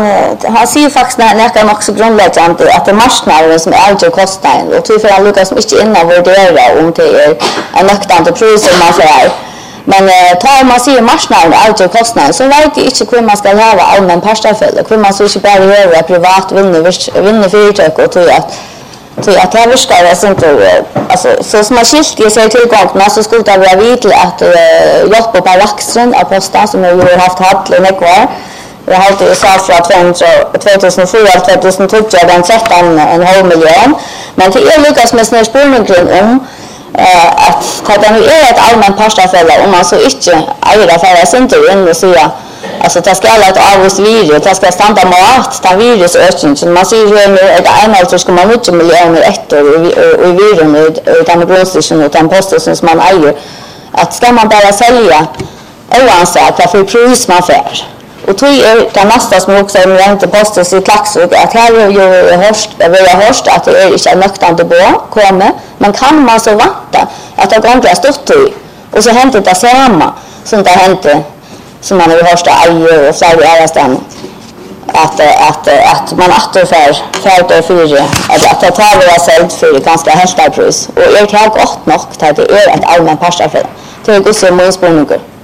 han säger faktiskt när nog så grundläggande att det marknaden som avgör kostnaden och tycker han Lucas inte innan värdera om det är en nöktande pris som man får. Men tar man ser marknaden avgör kostnaden så vet jag inte hur man ska ha allmän parstafel och hur man så inte bara göra privat vinner företag och tror att det viskar det inte alltså så som man skilt i sig tillgångarna så skulle det vara vitt att hjälpa på Laxen av postan som har haft hallen kvar. Jag har alltid sagt från 2004 till 2012 den 13,5 miljoner. Men det är lyckas med snär spårningen om att det nu är ett allmänt parstafälla om man så inte äger för att inte in och säga alltså det ska alla ett avvis virus, det ska stanna mat, ta virusökning. Man ser ju nu att det ska man mycket miljoner efter och virus och den grundstationen och den posten som man äger. Att ska man bara sälja oansett för pris man får. Och tog det nästa som också är inte postas i Klaxvik att här är ju hörst att det är inte nöktande på kommer. Men kan man så vänta att det går stort i och så händer det samma som det hände som man har hört och flera andra ställen att man återför för fyra att det tar vara sålt för ganska högt pris och är det gott nog att det är ett allmänt parstafel. Det är också många spänningar.